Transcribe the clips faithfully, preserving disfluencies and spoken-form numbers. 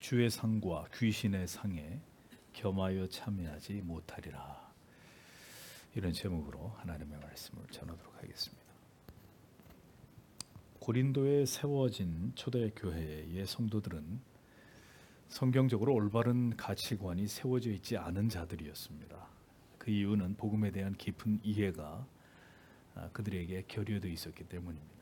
주의 상과 귀신의 상에 겸하여 참여하지 못하리라. 이런 제목으로 하나님의 말씀을 전하도록 하겠습니다. 고린도에 세워진 초대 교회의 성도들은 성경적으로 올바른 가치관이 세워져 있지 않은 자들이었습니다. 그 이유는 복음에 대한 깊은 이해가 그들에게 결여되어 있었기 때문입니다.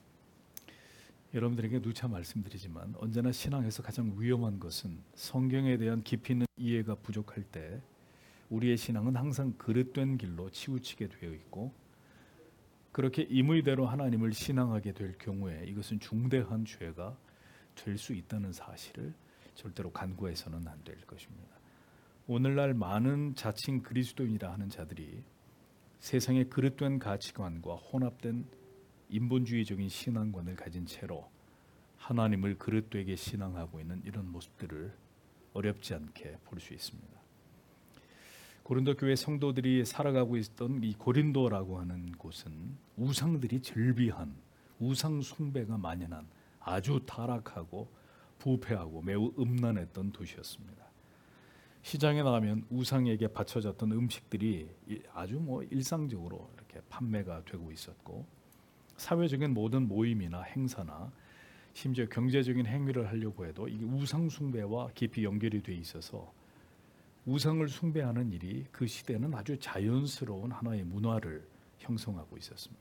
여러분들에게 누차 말씀드리지만 언제나 신앙에서 가장 위험한 것은 성경에 대한 깊이 있는 이해가 부족할 때 우리의 신앙은 항상 그릇된 길로 치우치게 되어 있고, 그렇게 임의대로 하나님을 신앙하게 될 경우에 이것은 중대한 죄가 될 수 있다는 사실을 절대로 간과해서는 안 될 것입니다. 오늘날 많은 자칭 그리스도인이라 하는 자들이 세상의 그릇된 가치관과 혼합된 인본주의적인 신앙관을 가진 채로 하나님을 그릇되게 신앙하고 있는 이런 모습들을 어렵지 않게 볼 수 있습니다. 고린도 교회 성도들이 살아가고 있던 이 고린도라고 하는 곳은 우상들이 즐비한, 우상 숭배가 만연한 아주 타락하고 부패하고 매우 음란했던 도시였습니다. 시장에 나가면 우상에게 바쳐졌던 음식들이 아주 뭐 일상적으로 이렇게 판매가 되고 있었고, 사회적인 모든 모임이나 행사나 심지어 경제적인 행위를 하려고 해도 이게 우상 숭배와 깊이 연결이 돼 있어서 우상을 숭배하는 일이 그 시대는 아주 자연스러운 하나의 문화를 형성하고 있었습니다.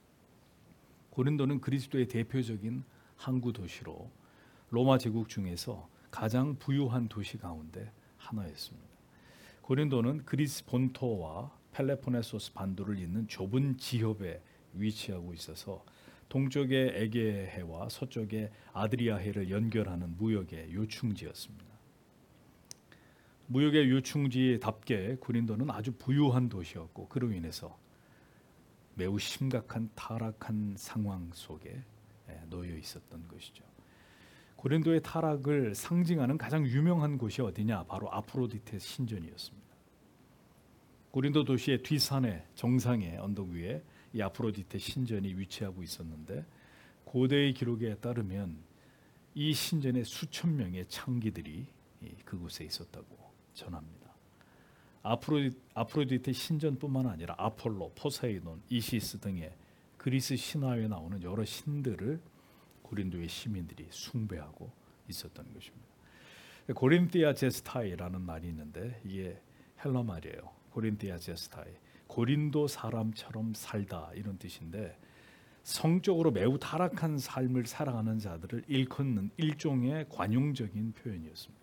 고린도는 그리스도의 대표적인 항구 도시로 로마 제국 중에서 가장 부유한 도시 가운데 하나였습니다. 고린도는 그리스 본토와 펠레포네소스 반도를 잇는 좁은 지협에 위치하고 있어서 동쪽의 에게해와 서쪽의 아드리아해를 연결하는 무역의 요충지였습니다. 무역의 요충지답게 고린도는 아주 부유한 도시였고, 그로 인해서 매우 심각한 타락한 상황 속에 놓여 있었던 것이죠. 고린도의 타락을 상징하는 가장 유명한 곳이 어디냐? 바로 아프로디테 신전이었습니다. 고린도 도시의 뒷산의 정상의 언덕 위에 이 아프로디테 신전이 위치하고 있었는데, 고대의 기록에 따르면 이 신전에 수천 명의 창기들이 그곳에 있었다고 전합니다. 아프로디, 아프로디테 신전뿐만 아니라 아폴로, 포세이돈, 이시스 등의 그리스 신화에 나오는 여러 신들을 고린도의 시민들이 숭배하고 있었던 것입니다. 고린티아 제스타이라는 말이 있는데 이게 헬라 말이에요. 고린티아 제스타이, 고린도 사람처럼 살다, 이런 뜻인데 성적으로 매우 타락한 삶을 살아가는 자들을 일컫는 일종의 관용적인 표현이었습니다.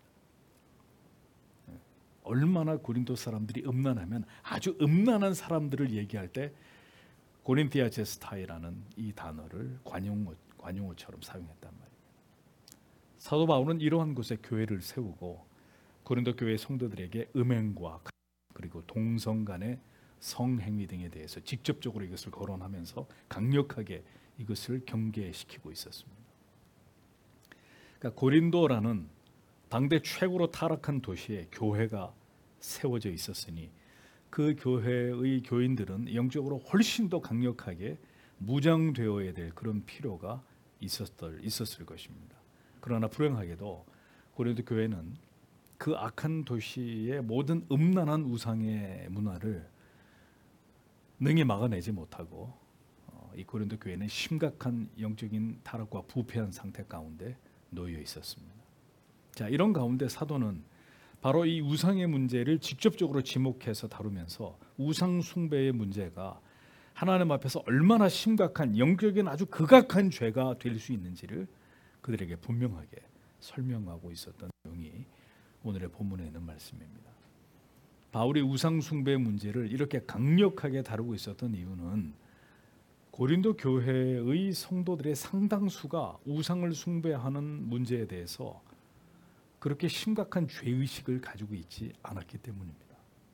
얼마나 고린도 사람들이 음란하면 아주 음란한 사람들을 얘기할 때 고린티아 제스타이라는 이 단어를 관용어, 관용어처럼 사용했단 말이에요. 사도 바울은 이러한 곳에 교회를 세우고 고린도 교회 성도들에게 음행과 그리고 동성 간의 성행위 등에 대해서 직접적으로 이것을 거론하면서 강력하게 이것을 경계시키고 있었습니다. 그러니까 고린도라는 당대 최고로 타락한 도시에 교회가 세워져 있었으니 그 교회의 교인들은 영적으로 훨씬 더 강력하게 무장되어야 될 그런 필요가 있었을, 있었을 것입니다. 그러나 불행하게도 고린도 교회는 그 악한 도시의 모든 음란한 우상의 문화를 능히 막아내지 못하고 이 고린도 교회는 심각한 영적인 타락과 부패한 상태 가운데 놓여 있었습니다. 자, 이런 가운데 사도는 바로 이 우상의 문제를 직접적으로 지목해서 다루면서 우상 숭배의 문제가 하나님 앞에서 얼마나 심각한 영적인 아주 극악한 죄가 될 수 있는지를 그들에게 분명하게 설명하고 있었던 내용이 오늘의 본문에 있는 말씀입니다. 바울이 우상 숭배 문제를 이렇게 강력하게 다루고 있었던 이유는 고린도 교회의 성도들의 상당수가 우상을 숭배하는 문제에 대해서 그렇게 심각한 죄의식을 가지고 있지 않았기 때문입니다.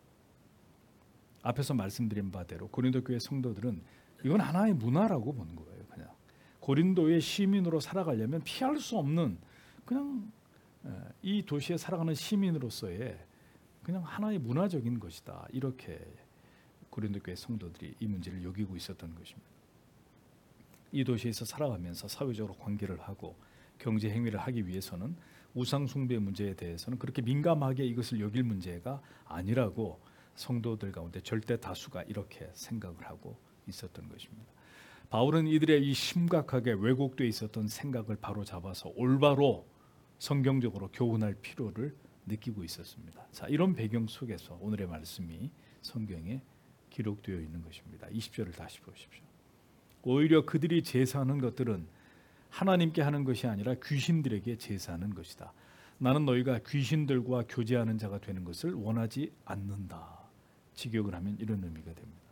앞에서 말씀드린 바대로 고린도 교회 성도들은 이건 하나의 문화라고 보는 거예요. 그냥 고린도의 시민으로 살아가려면 피할 수 없는, 그냥 이 도시에 살아가는 시민으로서의 그냥 하나의 문화적인 것이다, 이렇게 고린도 교회 성도들이 이 문제를 여기고 있었던 것입니다. 이 도시에서 살아가면서 사회적으로 관계를 하고 경제 행위를 하기 위해서는 우상 숭배 문제에 대해서는 그렇게 민감하게 이것을 여길 문제가 아니라고 성도들 가운데 절대 다수가 이렇게 생각을 하고 있었던 것입니다. 바울은 이들의 이 심각하게 왜곡되어 있었던 생각을 바로 잡아서 올바로 성경적으로 교훈할 필요를 느끼고 있었습니다. 자, 이런 배경 속에서 오늘의 말씀이 성경에 기록되어 있는 것입니다. 이십 절을 다시 보십시오. 오히려 그들이 제사하는 것들은 하나님께 하는 것이 아니라 귀신들에게 제사하는 것이다. 나는 너희가 귀신들과 교제하는 자가 되는 것을 원하지 않는다. 직역을 하면 이런 의미가 됩니다.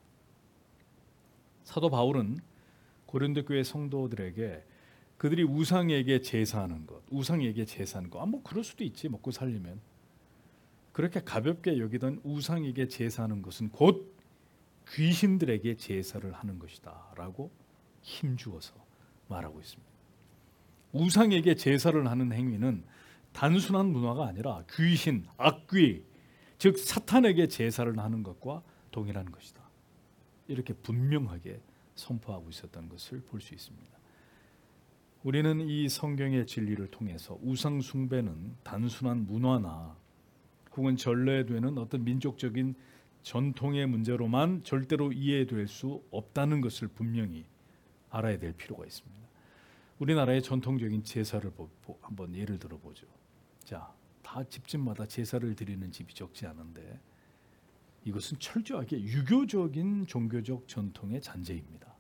사도 바울은 고린도 교회 성도들에게 그들이 우상에게 제사하는 것, 우상에게 제사하는 것, 아, 뭐 그럴 수도 있지, 먹고 살려면. 그렇게 가볍게 여기던 우상에게 제사하는 것은 곧 귀신들에게 제사를 하는 것이다 라고 힘주어서 말하고 있습니다. 우상에게 제사를 하는 행위는 단순한 문화가 아니라 귀신, 악귀, 즉 사탄에게 제사를 하는 것과 동일한 것이다. 이렇게 분명하게 선포하고 있었던 것을 볼 수 있습니다. 우리는 이 성경의 진리를 통해서 우상 숭배는 단순한 문화나 혹은 전래되는 어떤 민족적인 전통의 문제로만 절대로 이해될 수 없다는 것을 분명히 알아야 될 필요가 있습니다. 우리나라의 전통적인 제사를 한번 예를 들어보죠. 자, 다 집집마다 제사를 드리는 집이 적지 않은데 이것은 철저하게 유교적인 종교적 전통의 잔재입니다.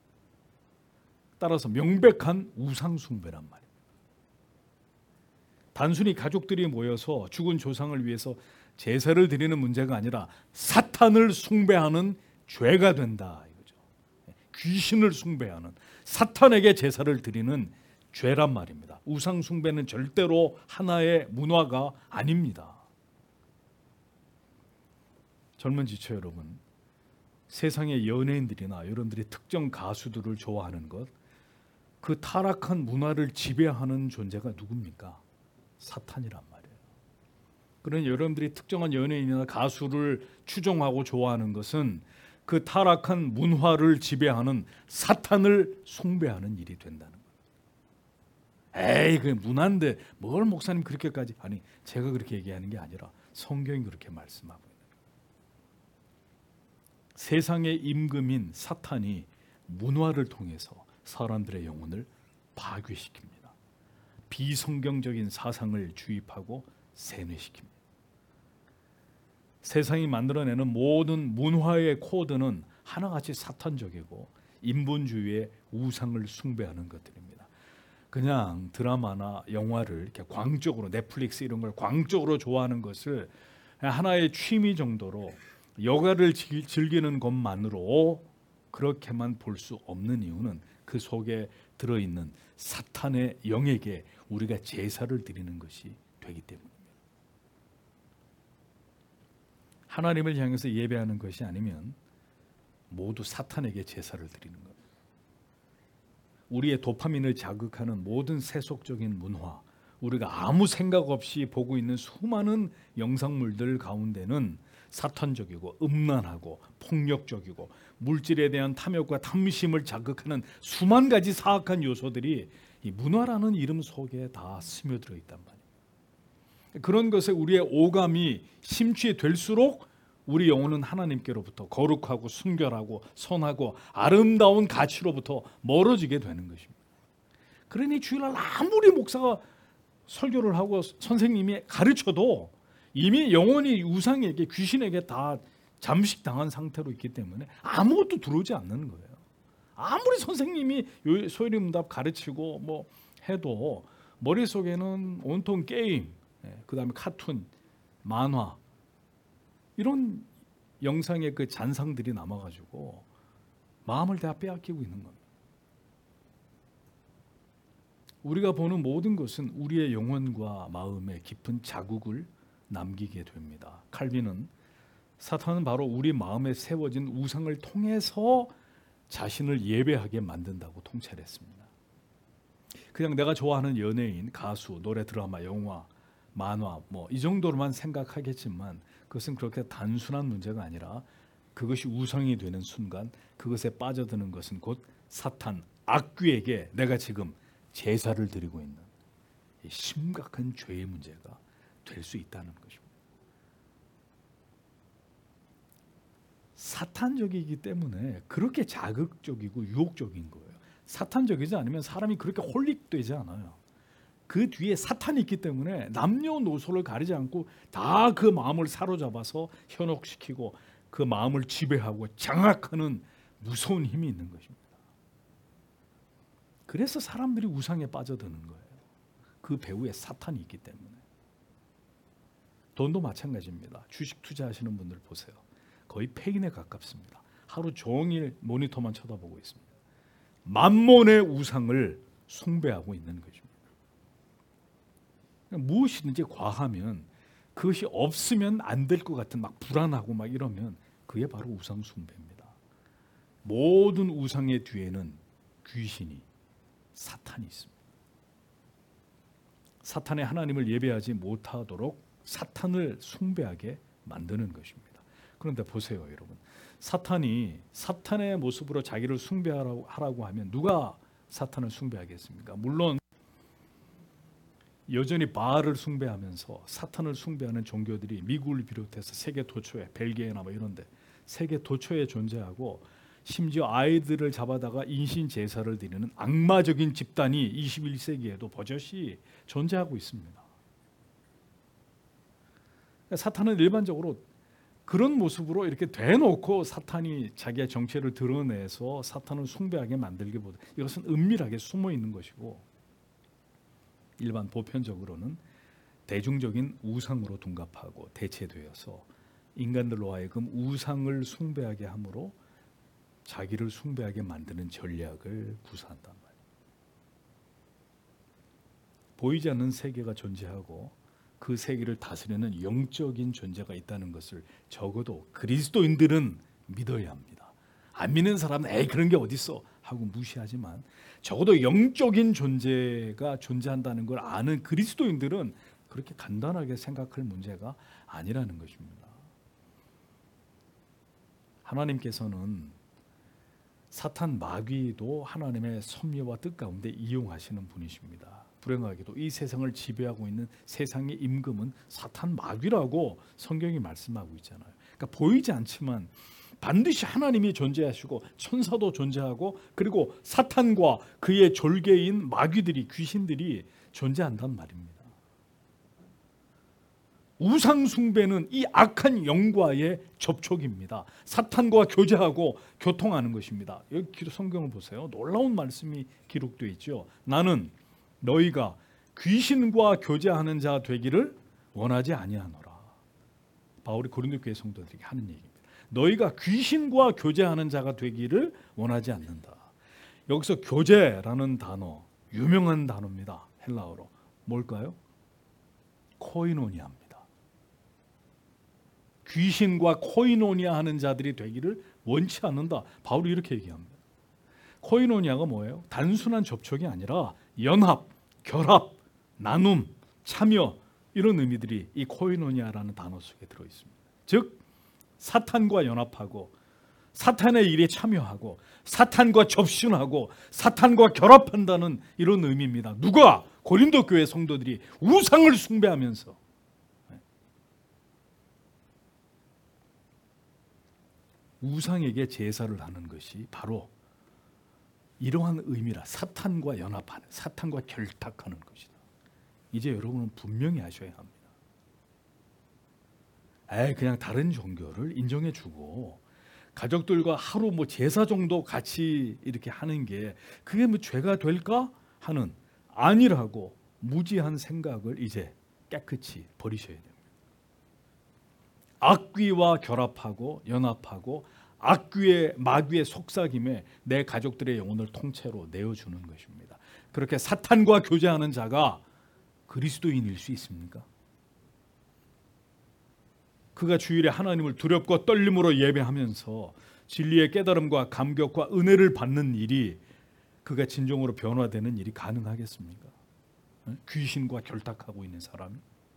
따라서 명백한 우상 숭배란 말입니다. 단순히 가족들이 모여서 죽은 조상을 위해서 제사를 드리는 문제가 아니라 사탄을 숭배하는 죄가 된다 이거죠. 귀신을 숭배하는 사탄에게 제사를 드리는 죄란 말입니다. 우상 숭배는 절대로 하나의 문화가 아닙니다. 젊은 지체 여러분, 세상의 연예인들이나 여러분들이 특정 가수들을 좋아하는 것, 그 타락한 문화를 지배하는 존재가 누굽니까? 사탄이란 말이에요. 그러니 여러분들이 특정한 연예인이나 가수를 추종하고 좋아하는 것은 그 타락한 문화를 지배하는 사탄을 숭배하는 일이 된다는 거예요. 에이, 그 문화인데 뭘 목사님 그렇게까지, 아니, 제가 그렇게 얘기하는 게 아니라 성경이 그렇게 말씀하고 있는 거예요. 세상의 임금인 사탄이 문화를 통해서 사람들의 영혼을 파괴시킵니다. 비성경적인 사상을 주입하고 세뇌시킵니다. 세상이 만들어내는 모든 문화의 코드는 하나같이 사탄적이고 인본주의의 우상을 숭배하는 것들입니다. 그냥 드라마나 영화를 이렇게 광적으로, 넷플릭스 이런 걸 광적으로 좋아하는 것을 하나의 취미 정도로 여가를 즐기는 것만으로 그렇게만 볼 수 없는 이유는 그 속에 들어있는 사탄의 영에게 우리가 제사를 드리는 것이 되기 때문입니다. 하나님을 향해서 예배하는 것이 아니면 모두 사탄에게 제사를 드리는 겁니다. 우리의 도파민을 자극하는 모든 세속적인 문화, 우리가 아무 생각 없이 보고 있는 수많은 영상물들 가운데는 사탄적이고 음란하고 폭력적이고 물질에 대한 탐욕과 탐심을 자극하는 수만 가지 사악한 요소들이 이 문화라는 이름 속에 다 스며들어 있단 말이에요. 그런 것에 우리의 오감이 심취될수록 우리 영혼은 하나님께로부터 거룩하고 순결하고 선하고 아름다운 가치로부터 멀어지게 되는 것입니다. 그러니 주일날 아무리 목사가 설교를 하고 선생님이 가르쳐도 이미 영혼이 우상에게, 귀신에게 다 잠식당한 상태로 있기 때문에 아무것도 들어오지 않는 거예요. 아무리 선생님이 소일의문답 가르치고 뭐 해도 머릿속에는 온통 게임, 그 다음에 카툰, 만화 이런 영상의 그 잔상들이 남아가지고 마음을 다 빼앗기고 있는 겁니다. 우리가 보는 모든 것은 우리의 영혼과 마음에 깊은 자국을 남기게 됩니다. 칼빈은 사탄은 바로 우리 마음에 세워진 우상을 통해서 자신을 예배하게 만든다고 통찰했습니다. 그냥 내가 좋아하는 연예인, 가수, 노래, 드라마, 영화, 만화 뭐 이 정도로만 생각하겠지만 그것은 그렇게 단순한 문제가 아니라 그것이 우상이 되는 순간 그것에 빠져드는 것은 곧 사탄, 악귀에게 내가 지금 제사를 드리고 있는 심각한 죄의 문제가 될 수 있다는 것입니다. 사탄적이기 때문에 그렇게 자극적이고 유혹적인 거예요. 사탄적이지 않으면 사람이 그렇게 홀릭되지 않아요. 그 뒤에 사탄이 있기 때문에 남녀노소를 가리지 않고 다 그 마음을 사로잡아서 현혹시키고 그 마음을 지배하고 장악하는 무서운 힘이 있는 것입니다. 그래서 사람들이 우상에 빠져드는 거예요. 그 배후에 사탄이 있기 때문에. 돈도 마찬가지입니다. 주식 투자하시는 분들 보세요. 거의 폐인에 가깝습니다. 하루 종일 모니터만 쳐다보고 있습니다. 만몬의 우상을 숭배하고 있는 것입니다. 무엇이든지 과하면 그것이 없으면 안 될 것 같은 막 불안하고 막 이러면 그게 바로 우상 숭배입니다. 모든 우상의 뒤에는 귀신이 사탄이 있습니다. 사탄의 하나님을 예배하지 못하도록 사탄을 숭배하게 만드는 것입니다. 그런데 보세요, 여러분. 사탄이 사탄의 모습으로 자기를 숭배하라고 하라고 하면 누가 사탄을 숭배하겠습니까? 물론 여전히 바알을 숭배하면서 사탄을 숭배하는 종교들이 미국을 비롯해서 세계 도처에 벨기에나 뭐 이런데 세계 도처에 존재하고 심지어 아이들을 잡아다가 인신 제사를 드리는 악마적인 집단이 이십일 세기에도 버젓이 존재하고 있습니다. 사탄은 일반적으로 그런 모습으로 이렇게 대놓고 사탄이 자기의 정체를 드러내서 사탄을 숭배하게 만들기보다 이것은 은밀하게 숨어 있는 것이고 일반 보편적으로는 대중적인 우상으로 둔갑하고 대체되어서 인간들로 하여금 우상을 숭배하게 함으로 자기를 숭배하게 만드는 전략을 구사한단 말이에요. 보이지 않는 세계가 존재하고 그 세계를 다스리는 영적인 존재가 있다는 것을 적어도 그리스도인들은 믿어야 합니다. 안 믿는 사람은 에이 그런 게 어딨어 하고 무시하지만 적어도 영적인 존재가 존재한다는 걸 아는 그리스도인들은 그렇게 간단하게 생각할 문제가 아니라는 것입니다. 하나님께서는 사탄 마귀도 하나님의 섭리와 뜻 가운데 이용하시는 분이십니다. 불행하게도 이 세상을 지배하고 있는 세상의 임금은 사탄 마귀라고 성경이 말씀하고 있잖아요. 그러니까 보이지 않지만 반드시 하나님이 존재하시고 천사도 존재하고 그리고 사탄과 그의 졸개인 마귀들이 귀신들이 존재한단 말입니다. 우상 숭배는 이 악한 영과의 접촉입니다. 사탄과 교제하고 교통하는 것입니다. 여기 성경을 보세요. 놀라운 말씀이 기록되어 있죠. 나는 너희가 귀신과 교제하는 자 되기를 원하지 아니하노라. 바울이 고린도 교회 성도들에게 하는 얘기입니다. 너희가 귀신과 교제하는 자가 되기를 원하지 않는다. 여기서 교제라는 단어, 유명한 단어입니다. 헬라어로. 뭘까요? 코이노니아입니다. 귀신과 코이노니아 하는 자들이 되기를 원치 않는다. 바울이 이렇게 얘기합니다. 코이노니아가 뭐예요? 단순한 접촉이 아니라 연합, 결합, 나눔, 참여 이런 의미들이 이 코이노니아라는 단어 속에 들어있습니다. 즉 사탄과 연합하고 사탄의 일에 참여하고 사탄과 접신하고 사탄과 결합한다는 이런 의미입니다. 누가? 고린도 교회 성도들이 우상을 숭배하면서 우상에게 제사를 하는 것이 바로 이러한 의미라. 사탄과 연합하는, 사탄과 결탁하는 것이다. 이제 여러분은 분명히 아셔야 합니다. 에이, 그냥 다른 종교를 인정해주고 가족들과 하루 뭐 제사 정도 같이 이렇게 하는 게 그게 뭐 죄가 될까 하는 아니라고 무지한 생각을 이제 깨끗이 버리셔야 됩니다. 악귀와 결합하고 연합하고 악귀의 마귀의 속삭임에 내 가족들의 영혼을 통째로 내어주는 것입니다. 그렇게 사탄과 교제하는 자가 그리스도인일 수 있습니까? 그가 주일에 하나님을 두렵고 떨림으로 예배하면서 진리의 깨달음과 감격과 은혜를 받는 일이 그가 진정으로 변화되는 일이 가능하겠습니까? 귀신과 결탁하고 있는 사람이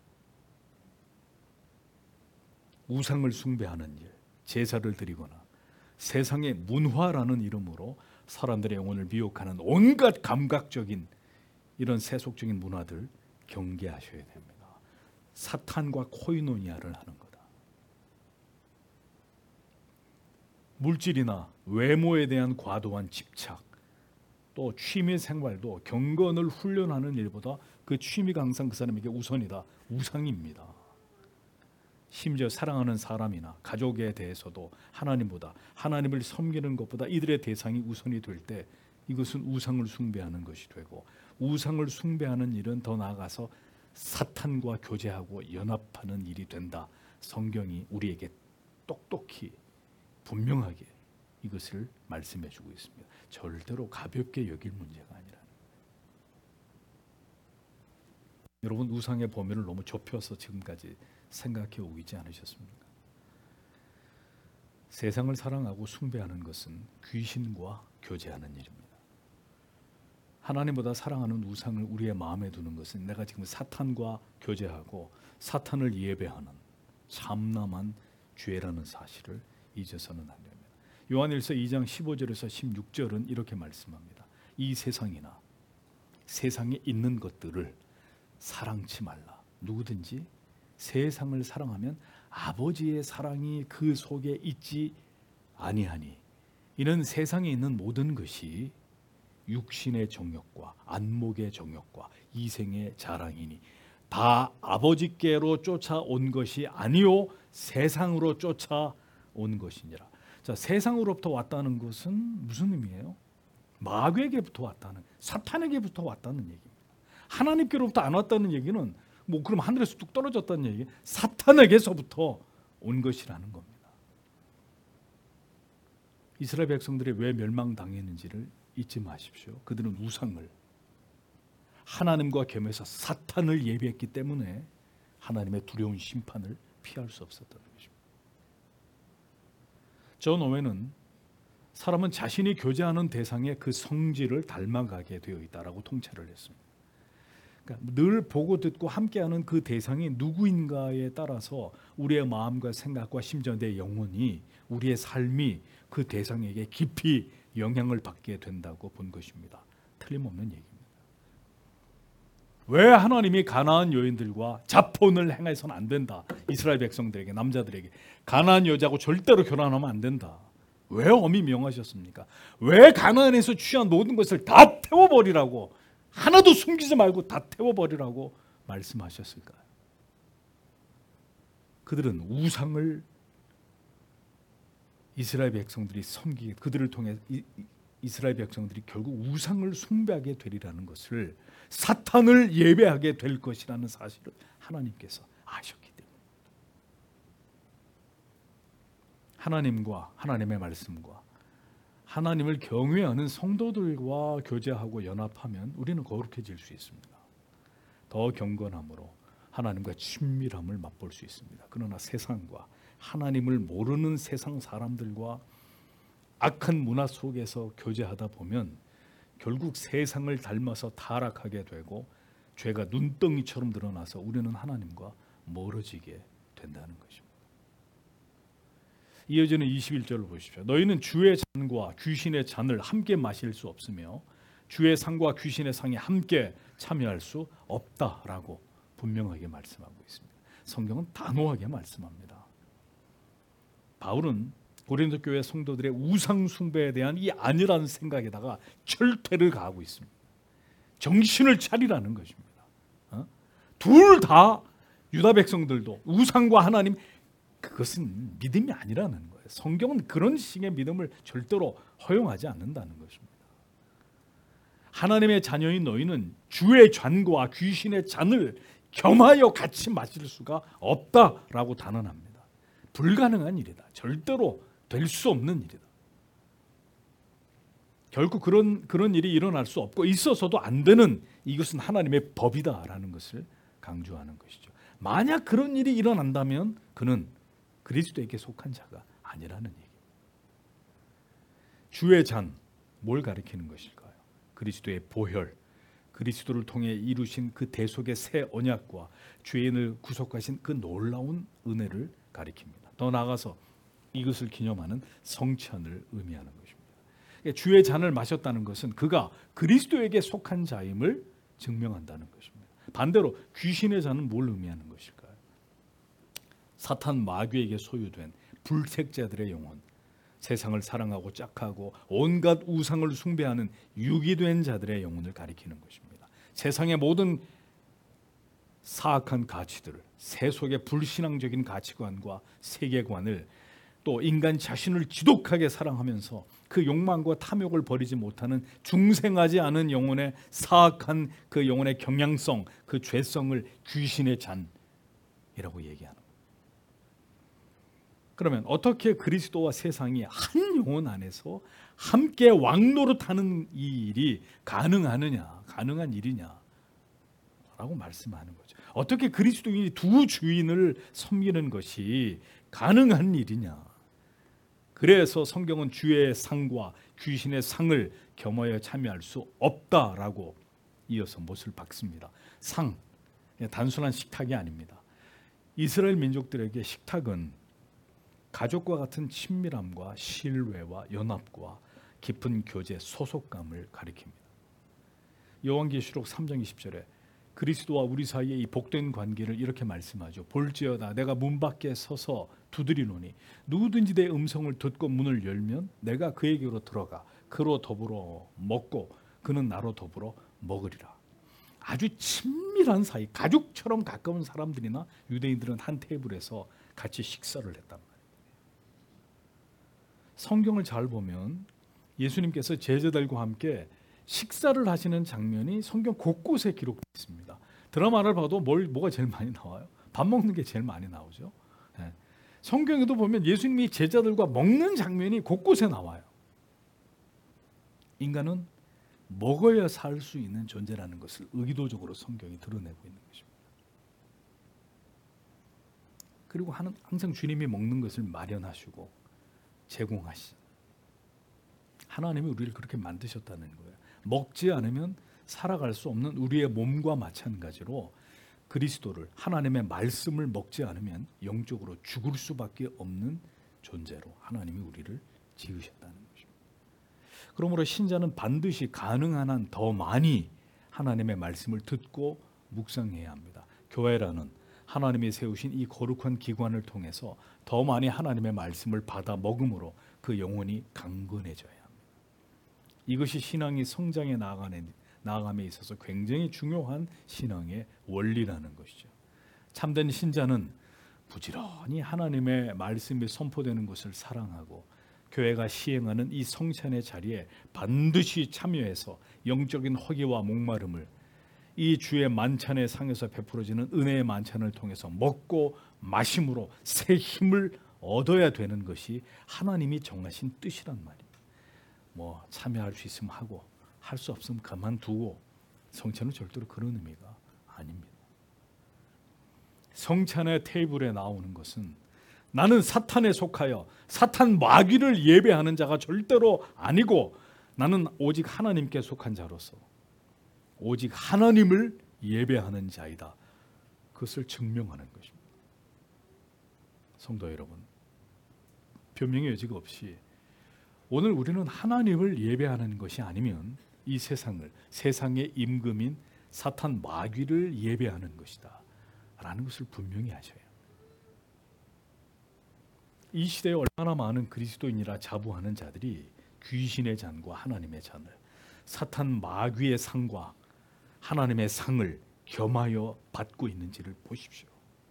우상을 숭배하는 일, 제사를 드리거나 세상의 문화라는 이름으로 사람들의 영혼을 미혹하는 온갖 감각적인 이런 세속적인 문화들 경계하셔야 됩니다. 사탄과 코이노니아를 하는 거다. 물질이나 외모에 대한 과도한 집착, 또 취미 생활도 경건을 훈련하는 일보다 그 취미가 항상 그 사람에게 우선이다. 우상입니다. 심지어 사랑하는 사람이나 가족에 대해서도 하나님보다, 하나님을 섬기는 것보다 이들의 대상이 우선이 될 때 이것은 우상을 숭배하는 것이 되고, 우상을 숭배하는 일은 더 나아가서 사탄과 교제하고 연합하는 일이 된다. 성경이 우리에게 똑똑히 분명하게 이것을 말씀해 주고 있습니다. 절대로 가볍게 여길 문제가 아니라. 여러분, 우상의 범위를 너무 좁혀서 지금까지 생각해 오지 않으셨습니까? 세상을 사랑하고 숭배하는 것은 귀신과 교제하는 일입니다. 하나님보다 사랑하는 우상을 우리의 마음에 두는 것은 내가 지금 사탄과 교제하고 사탄을 예배하는 참남한 죄라는 사실을 잊어서는 안 됩니다. 요한일서 이 장 십오 절에서 십육 절은 이렇게 말씀합니다. 이 세상이나 세상에 있는 것들을 사랑치 말라. 누구든지 세상을 사랑하면 아버지의 사랑이 그 속에 있지 아니하니, 이는 세상에 있는 모든 것이 육신의 정욕과 안목의 정욕과 이생의 자랑이니 다 아버지께로 쫓아온 것이 아니요 세상으로 쫓아온 것이니라. 자, 세상으로부터 왔다는 것은 무슨 의미예요? 마귀에게부터 왔다는, 사탄에게부터 왔다는 얘기입니다. 하나님께로부터 안 왔다는 얘기는 뭐 그럼 하늘에서 뚝 떨어졌다는 얘기, 사탄에게서부터 온 것이라는 겁니다. 이스라엘 백성들이 왜 멸망당했는지를 잊지 마십시오. 그들은 우상을, 하나님과 겸해서 사탄을 예배했기 때문에 하나님의 두려운 심판을 피할 수 없었다는 것입니다. 존 오웬은 사람은 자신이 교제하는 대상의 그 성질을 닮아가게 되어 있다라고 통찰을 했습니다. 그러니까 늘 보고 듣고 함께하는 그 대상이 누구인가에 따라서 우리의 마음과 생각과 심지어 내 영혼이, 우리의 삶이 그 대상에게 깊이 영향을 받게 된다고 본 것입니다. 틀림없는 얘기입니다. 왜 하나님이 가나안 여인들과 자폰을 행해서는 안 된다, 이스라엘 백성들에게, 남자들에게 가나안 여자하고 절대로 결혼하면 안 된다, 왜 엄히 명하셨습니까? 왜 가나안에서 취한 모든 것을 다 태워버리라고, 하나도 숨기지 말고 다 태워버리라고 말씀하셨을까요? 그들은 우상을, 이스라엘 백성들이 섬기게, 그들을 통해 이, 이스라엘 백성들이 결국 우상을 숭배하게 되리라는 것을, 사탄을 예배하게 될 것이라는 사실을 하나님께서 아셨기 때문에, 하나님과 하나님의 말씀과 하나님을 경외하는 성도들과 교제하고 연합하면 우리는 거룩해질 수 있습니다. 더 경건함으로 하나님과 친밀함을 맛볼 수 있습니다. 그러나 세상과 하나님을 모르는 세상 사람들과 악한 문화 속에서 교제하다 보면 결국 세상을 닮아서 타락하게 되고 죄가 눈덩이처럼 드러나서 우리는 하나님과 멀어지게 된다는 것입니다. 이어지는 이십일 절을 보십시오. 너희는 주의 잔과 귀신의 잔을 함께 마실 수 없으며 주의 상과 귀신의 상에 함께 참여할 수 없다라고 분명하게 말씀하고 있습니다. 성경은 단호하게 말씀합니다. 바울은 고린도 교회 성도들의 우상 숭배에 대한 이 아니라는 생각에다가 철퇴를 가하고 있습니다. 정신을 차리라는 것입니다. 어? 둘 다 유다 백성들도 우상과 하나님, 그것은 믿음이 아니라는 거예요. 성경은 그런 식의 믿음을 절대로 허용하지 않는다는 것입니다. 하나님의 자녀인 너희는 주의 잔과 귀신의 잔을 겸하여 같이 마실 수가 없다라고 단언합니다. 불가능한 일이다. 절대로 될 수 없는 일이다. 결국 그런 그런 일이 일어날 수 없고 있어서도 안 되는, 이것은 하나님의 법이다라는 것을 강조하는 것이죠. 만약 그런 일이 일어난다면 그는 그리스도에게 속한 자가 아니라는 얘기입니다. 주의 잔, 뭘 가리키는 것일까요? 그리스도의 보혈, 그리스도를 통해 이루신 그 대속의 새 언약과 죄인을 구속하신 그 놀라운 은혜를 가리킵니다. 더 나아가서 이것을 기념하는 성찬을 의미하는 것입니다. 주의 잔을 마셨다는 것은 그가 그리스도에게 속한 자임을 증명한다는 것입니다. 반대로 귀신의 잔은 뭘 의미하는 것일까요? 사탄 마귀에게 소유된 불택자들의 영혼, 세상을 사랑하고 짝하고 온갖 우상을 숭배하는 유기된 자들의 영혼을 가리키는 것입니다. 세상의 모든 사악한 가치들, 세속의 불신앙적인 가치관과 세계관을, 또 인간 자신을 지독하게 사랑하면서 그 욕망과 탐욕을 버리지 못하는 중생하지 않은 영혼의 사악한 그 영혼의 경향성, 그 죄성을 귀신의 잔이라고 얘기하는 거예요. 그러면 어떻게 그리스도와 세상이 한 영혼 안에서 함께 왕노릇하는 이 일이 가능하느냐, 가능한 일이냐 라고 말씀하는 거죠. 어떻게 그리스도인이 두 주인을 섬기는 것이 가능한 일이냐. 그래서 성경은 주의 상과 귀신의 상을 겸하여 참여할 수 없다라고 이어서 못을 박습니다. 상, 단순한 식탁이 아닙니다. 이스라엘 민족들에게 식탁은 가족과 같은 친밀함과 신뢰와 연합과 깊은 교제, 소속감을 가리킵니다. 요한계시록 삼 장 이십 절에 그리스도와 우리 사이의 이 복된 관계를 이렇게 말씀하죠. 볼지어다 내가 문 밖에 서서 두드리노니 누구든지 내 음성을 듣고 문을 열면 내가 그에게로 들어가 그로 더불어 먹고 그는 나로 더불어 먹으리라. 아주 친밀한 사이, 가족처럼 가까운 사람들이나 유대인들은 한 테이블에서 같이 식사를 했단 말이에요. 성경을 잘 보면 예수님께서 제자들과 함께 식사를 하시는 장면이 성경 곳곳에 기록되어 있습니다. 드라마를 봐도 뭘, 뭐가 제일 많이 나와요? 밥 먹는 게 제일 많이 나오죠. 네. 성경에도 보면 예수님이 제자들과 먹는 장면이 곳곳에 나와요. 인간은 먹어야 살 수 있는 존재라는 것을 의도적으로 성경이 드러내고 있는 것입니다. 그리고 항상 주님이 먹는 것을 마련하시고 제공하시. 하나님이 우리를 그렇게 만드셨다는 거예요. 먹지 않으면 살아갈 수 없는 우리의 몸과 마찬가지로 그리스도를, 하나님의 말씀을 먹지 않으면 영적으로 죽을 수밖에 없는 존재로 하나님이 우리를 지으셨다는 것입니다. 그러므로 신자는 반드시 가능한 한 더 많이 하나님의 말씀을 듣고 묵상해야 합니다. 교회라는 하나님이 세우신 이 거룩한 기관을 통해서 더 많이 하나님의 말씀을 받아 먹음으로 그 영혼이 강건해져야 합니다. 이것이 신앙이 성장해 나아감에 있어서 굉장히 중요한 신앙의 원리라는 것이죠. 참된 신자는 부지런히 하나님의 말씀이 선포되는 것을 사랑하고 교회가 시행하는 이 성찬의 자리에 반드시 참여해서 영적인 허기와 목마름을 이 주의 만찬의 상에서 베풀어지는 은혜의 만찬을 통해서 먹고 마심으로 새 힘을 얻어야 되는 것이 하나님이 정하신 뜻이란 말입니다. 뭐 참여할 수 있으면 하고 할 수 없으면 그만두고, 성찬은 절대로 그런 의미가 아닙니다. 성찬의 테이블에 나오는 것은 나는 사탄에 속하여 사탄 마귀를 예배하는 자가 절대로 아니고 나는 오직 하나님께 속한 자로서 오직 하나님을 예배하는 자이다. 그것을 증명하는 것입니다. 성도 여러분, 변명의 여지가 없이 오늘 우리는 하나님을 예배하는 것이 아니면 이 세상을, 세상의 임금인 사탄 마귀를 예배하는 것이다 라는 것을 분명히 하셔야 합니다. 이 시대에 얼마나 많은 그리스도인이라 자부하는 자들이 귀신의 잔과 하나님의 잔을, 사탄 마귀의 상과 하나님의 상을 겸하여 받고 있는지를 보십시오.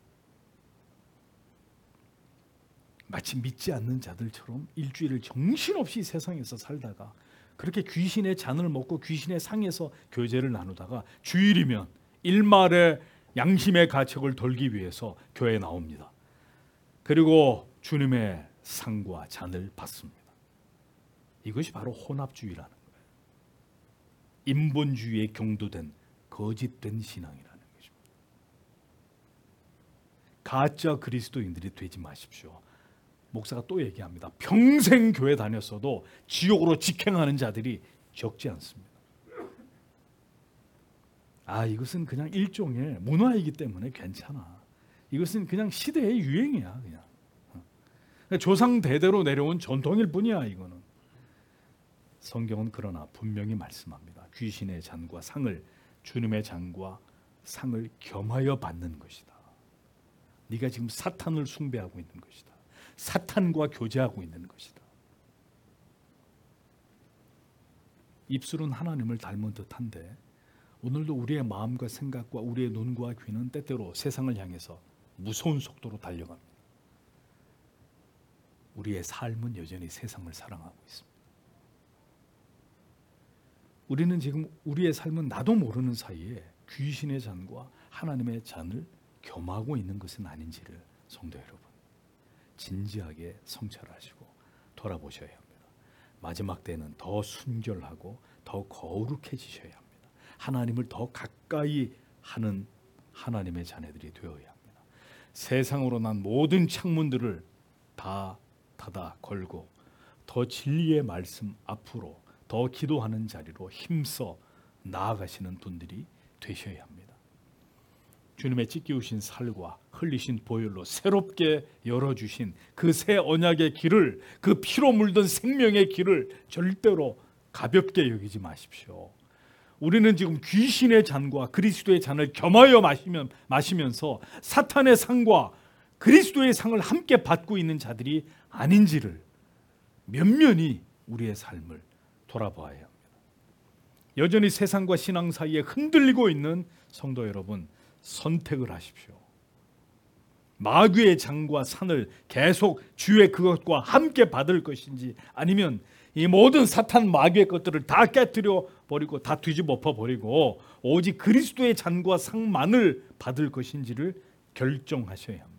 마치 믿지 않는 자들처럼 일주일을 정신없이 세상에서 살다가 그렇게 귀신의 잔을 먹고 귀신의 상에서 교제를 나누다가 주일이면 일말의 양심의 가책을 덜기 위해서 교회에 나옵니다. 그리고 주님의 상과 잔을 받습니다. 이것이 바로 혼합주의라는 거예요. 인본주의에 경도된 거짓된 신앙이라는 것입니다. 가짜 그리스도인들이 되지 마십시오. 목사가 또 얘기합니다. 평생 교회 다녔어도 지옥으로 직행하는 자들이 적지 않습니다. 아, 이것은 그냥 일종의 문화이기 때문에 괜찮아. 이것은 그냥 시대의 유행이야, 그냥. 조상 대대로 내려온 전통일 뿐이야, 이거는. 성경은 그러나 분명히 말씀합니다. 귀신의 잔과 상을 주님의 잔과 상을 겸하여 받는 것이다. 네가 지금 사탄을 숭배하고 있는 것이다. 사탄과 교제하고 있는 것이다. 입술은 하나님을 닮은 듯한데 오늘도 우리의 마음과 생각과 우리의 눈과 귀는 때때로 세상을 향해서 무서운 속도로 달려갑니다. 우리의 삶은 여전히 세상을 사랑하고 있습니다. 우리는 지금 우리의 삶은 나도 모르는 사이에 귀신의 잔과 하나님의 잔을 겸하고 있는 것은 아닌지를 성도 여러분 진지하게 성찰하시고 돌아보셔야 합니다. 마지막 때는 더 순결하고 더 거룩해지셔야 합니다. 하나님을 더 가까이 하는 하나님의 자녀들이 되어야 합니다. 세상으로 난 모든 창문들을 다 닫아 걸고 더 진리의 말씀 앞으로 더 기도하는 자리로 힘써 나아가시는 분들이 되셔야 합니다. 주님의 찢기우신 살과 흘리신 보혈로 새롭게 열어주신 그 새 언약의 길을, 그 피로 물든 생명의 길을 절대로 가볍게 여기지 마십시오. 우리는 지금 귀신의 잔과 그리스도의 잔을 겸하여 마시면, 마시면서 사탄의 상과 그리스도의 상을 함께 받고 있는 자들이 아닌지를 면면히 우리의 삶을 돌아봐야 합니다. 여전히 세상과 신앙 사이에 흔들리고 있는 성도 여러분, 선택을 하십시오. 마귀의 장과 산을 계속 주의 그것과 함께 받을 것인지 아니면 이 모든 사탄 마귀의 것들을 다 깨뜨려 버리고 다 뒤집어 엎어 버리고 오직 그리스도의 잔과 상만을 받을 것인지를 결정하셔야 합니다.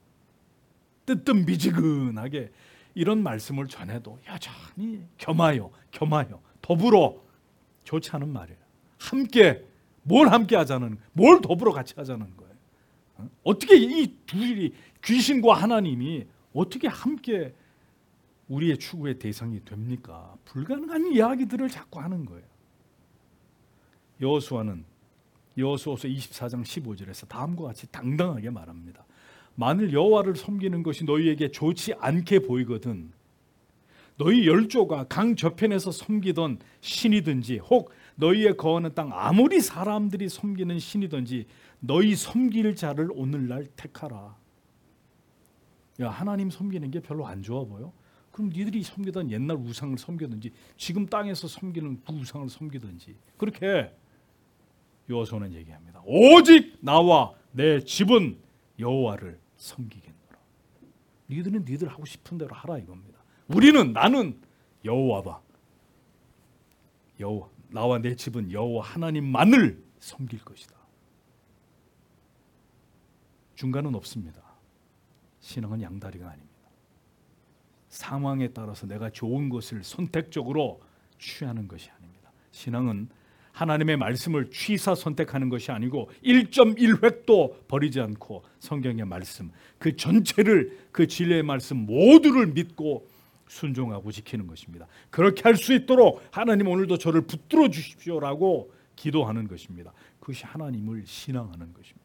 뜨뜻미지근하게 이런 말씀을 전해도 여전히 겸하여 겸하여 더불어 좋지 않은 말이에요. 함께 뭘 함께 하자는, 뭘 더불어 같이 하자는 거예요. 어떻게 이 둘이 귀신과 하나님이 어떻게 함께 우리의 추구의 대상이 됩니까? 불가능한 이야기들을 자꾸 하는 거예요. 여호수아는 여호수아서 이십사 장 십오 절에서 다음과 같이 당당하게 말합니다. 만일 여호와를 섬기는 것이 너희에게 좋지 않게 보이거든 너희 열조가 강 저편에서 섬기던 신이든지 혹 너희의 거하는 땅 아무리 사람들이 섬기는 신이든지 너희 섬길 자를 오늘날 택하라. 야, 하나님 섬기는 게 별로 안 좋아 보여? 그럼 니들이 섬기던 옛날 우상을 섬기든지 지금 땅에서 섬기는 그 우상을 섬기든지 그렇게 여호수아는 얘기합니다. 오직 나와 내 집은 여호와를 섬기겠노라. 니들은 니들 하고 싶은 대로 하라 이겁니다. 우리는 나는 여호와다. 여호와 나와 내 집은 여호와 하나님만을 섬길 것이다. 중간은 없습니다. 신앙은 양다리가 아닙니다. 상황에 따라서 내가 좋은 것을 선택적으로 취하는 것이 아닙니다. 신앙은 하나님의 말씀을 취사 선택하는 것이 아니고 일 점 일 획도 버리지 않고 성경의 말씀 그 전체를 그 진리의 말씀 모두를 믿고 순종하고 지키는 것입니다. 그렇게 할 수 있도록 하나님 오늘도 저를 붙들어 주십시오라고 기도하는 것입니다. 그것이 하나님을 신앙하는 것입니다.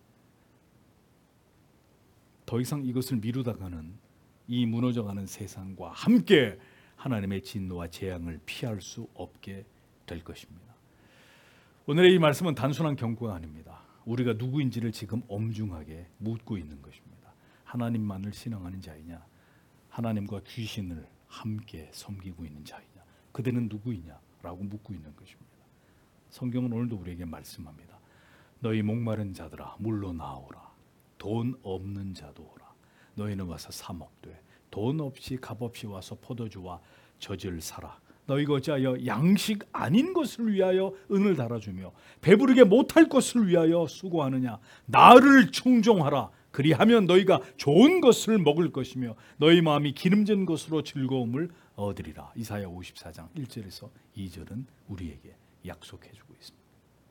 더 이상 이것을 미루다가는 이 무너져가는 세상과 함께 하나님의 진노와 재앙을 피할 수 없게 될 것입니다. 오늘의 이 말씀은 단순한 경고가 아닙니다. 우리가 누구인지를 지금 엄중하게 묻고 있는 것입니다. 하나님만을 신앙하는 자이냐 하나님과 귀신을 함께 섬기고 있는 자이냐 그대는 누구이냐 라고 묻고 있는 것입니다. 성경은 오늘도 우리에게 말씀합니다. 너희 목마른 자들아 물로 나오라. 돈 없는 자도 오라. 너희는 와서 사 먹되 돈 없이 값없이 와서 포도주와 젖을 사라. 너희가 어찌하여 양식 아닌 것을 위하여 은을 달아주며 배부르게 못할 것을 위하여 수고하느냐. 나를 청종하라. 그리하면 너희가 좋은 것을 먹을 것이며 너희 마음이 기름진 것으로 즐거움을 얻으리라. 이사야 오십사 장 일 절에서 이 절은 우리에게 약속해주고 있습니다.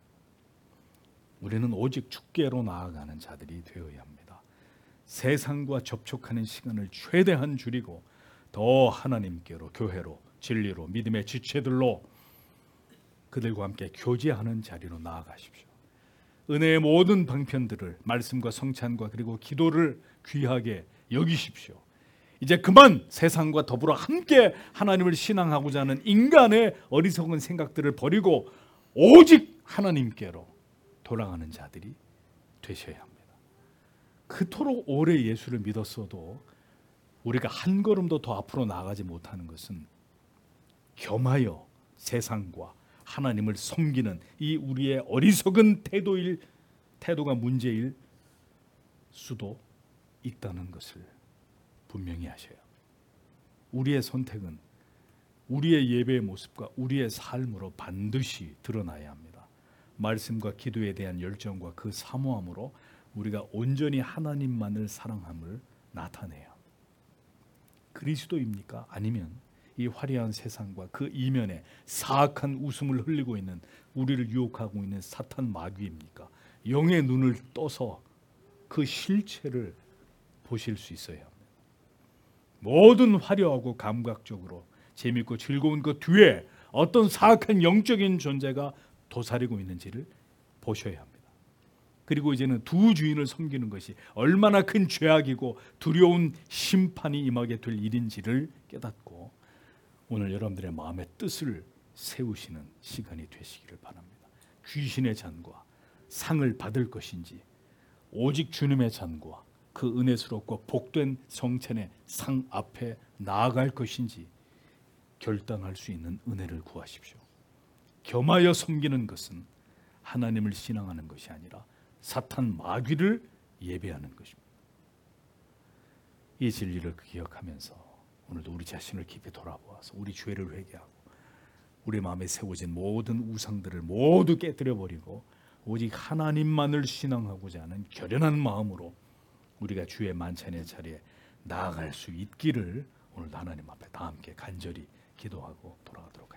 우리는 오직 주께로 나아가는 자들이 되어야 합니다. 세상과 접촉하는 시간을 최대한 줄이고 더 하나님께로 교회로 진리로 믿음의 지체들로 그들과 함께 교제하는 자리로 나아가십시오. 은혜의 모든 방편들을 말씀과 성찬과 그리고 기도를 귀하게 여기십시오. 이제 그만 세상과 더불어 함께 하나님을 신앙하고자 하는 인간의 어리석은 생각들을 버리고 오직 하나님께로 돌아가는 자들이 되셔야 합니다. 그토록 오래 예수를 믿었어도 우리가 한 걸음도 더 앞으로 나아가지 못하는 것은 겸하여 세상과 하나님을 섬기는 이 우리의 어리석은 태도일 태도가 문제일 수도 있다는 것을 분명히 하셔요. 우리의 선택은 우리의 예배의 모습과 우리의 삶으로 반드시 드러나야 합니다. 말씀과 기도에 대한 열정과 그 사모함으로 우리가 온전히 하나님만을 사랑함을 나타내야 합니다. 그리스도입니까? 아니면 이 화려한 세상과 그 이면에 사악한 웃음을 흘리고 있는 우리를 유혹하고 있는 사탄 마귀입니까? 영의 눈을 떠서 그 실체를 보실 수 있어야 합니다. 모든 화려하고 감각적으로 재밌고 즐거운 그 뒤에 어떤 사악한 영적인 존재가 도사리고 있는지를 보셔야 합니다. 그리고 이제는 두 주인을 섬기는 것이 얼마나 큰 죄악이고 두려운 심판이 임하게 될 일인지를 깨닫고 오늘 여러분들의 마음의 뜻을 세우시는 시간이 되시기를 바랍니다. 귀신의 잔과 상을 받을 것인지 오직 주님의 잔과 그 은혜스럽고 복된 성찬의 상 앞에 나아갈 것인지 결단할 수 있는 은혜를 구하십시오. 겸하여 섬기는 것은 하나님을 신앙하는 것이 아니라 사탄 마귀를 예배하는 것입니다. 이 진리를 기억하면서 오늘도 우리 자신을 깊이 돌아보아서 우리 죄를 회개하고 우리 마음에 세워진 모든 우상들을 모두 깨뜨려 버리고 오직 하나님만을 신앙하고자 하는 결연한 마음으로 우리가 주의 만찬의 자리에 나아갈 수 있기를 오늘도 하나님 앞에 다 함께 간절히 기도하고 돌아가도록